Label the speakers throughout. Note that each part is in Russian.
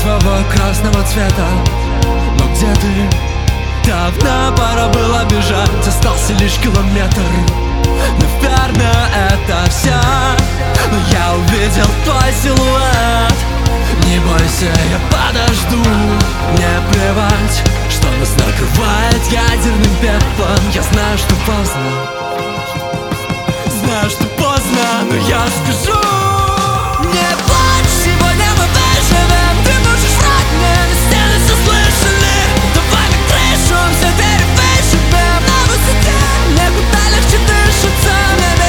Speaker 1: твоего красного цвета. Но где ты? Давно пора было бежать, остался лишь километр. Наверное, это все, но я увидел твой силуэт. Не бойся, я подожду. Мне плевать, что нас накрывает ядерным пеплом. Я знаю, что поздно, знаю, что поздно, но я скажу. Не плачь, сегодня мы выживем. Ты можешь врать мне, но стены все слышали. Давай на крышу, все двери вышибем. На высоте некуда легче дышится. Небе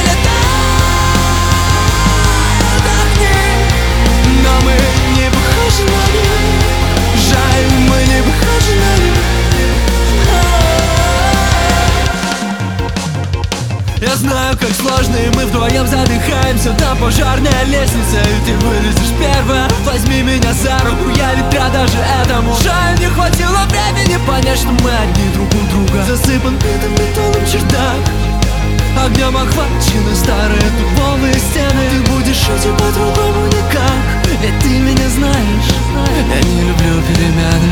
Speaker 1: летают огни, но мы не похожи на них. Жаль, мы не похожи на них. Я знаю, как сложно, и мы вдвоем задыхаемся на пожарной лестнице. И ты вылезешь первая. Возьми меня за руку, я ведь рад даже этому. Жаль, не хватило времени понять, что мы одни друг у друга. Засыпан битым бетоном чердак, огнем охвачены старые дубовые стены. Ты будешь идти по-другому никак, ведь ты меня знаешь. Я не люблю перемены.